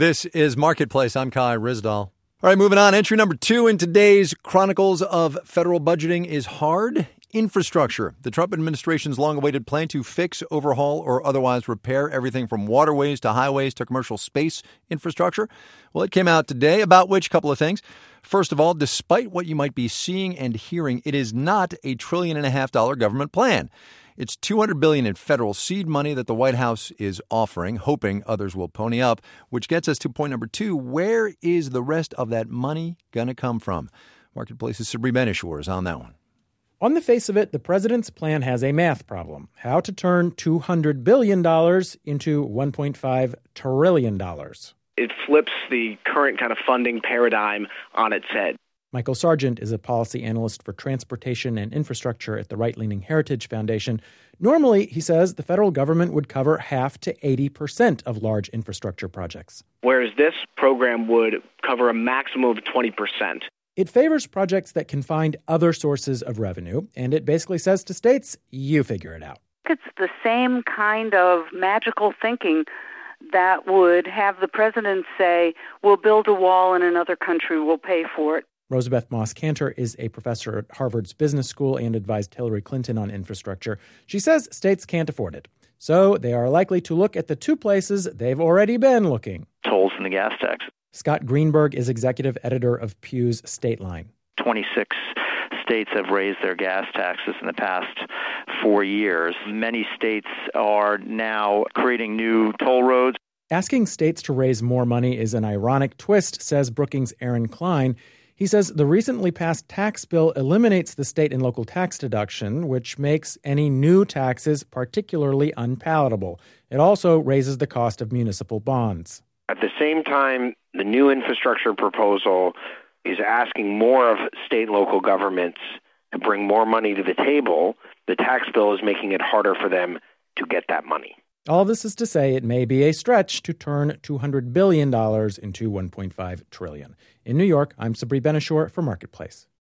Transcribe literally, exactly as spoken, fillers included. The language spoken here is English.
This is Marketplace. I'm Kai Ryssdal. All right, moving on. Entry number two in today's Chronicles of Federal Budgeting is hard. Infrastructure. The Trump administration's long-awaited plan to fix, overhaul, or otherwise repair everything from waterways to highways to commercial space infrastructure. Well, it came out today, about which couple of things. First of all, despite what you might be seeing and hearing, it is not a trillion and a half dollar government plan. It's two hundred billion dollars in federal seed money that the White House is offering, hoping others will pony up, which gets us to point number two. Where is the rest of that money going to come from? Marketplace's Sabri Ben-Achour is on that one. On the face of it, the president's plan has a math problem. How to turn two hundred billion dollars into one point five trillion dollars. It flips the current kind of funding paradigm on its head. Michael Sargent is a policy analyst for transportation and infrastructure at the right-leaning Heritage Foundation. Normally, he says, the federal government would cover half to eighty percent of large infrastructure projects. Whereas this program would cover a maximum of twenty percent. It favors projects that can find other sources of revenue, and it basically says to states, you figure it out. It's the same kind of magical thinking that would have the president say, we'll build a wall in another country, we'll pay for it. Rosabeth Moss-Kanter is a professor at Harvard's Business School and advised Hillary Clinton on infrastructure. She says states can't afford it. So they are likely to look at the two places they've already been looking. Tolls and the gas tax. Scott Greenberg is executive editor of Pew's State Line. twenty-six states have raised their gas taxes in the past four years. Many states are now creating new toll roads. Asking states to raise more money is an ironic twist, says Brookings' Aaron Klein. He says the recently passed tax bill eliminates the state and local tax deduction, which makes any new taxes particularly unpalatable. It also raises the cost of municipal bonds. At the same time, the new infrastructure proposal is asking more of state and local governments to bring more money to the table. The tax bill is making it harder for them to get that money. All this is to say it may be a stretch to turn two hundred billion dollars into one point five trillion dollars. In New York, I'm Sabri Ben-Achour for Marketplace.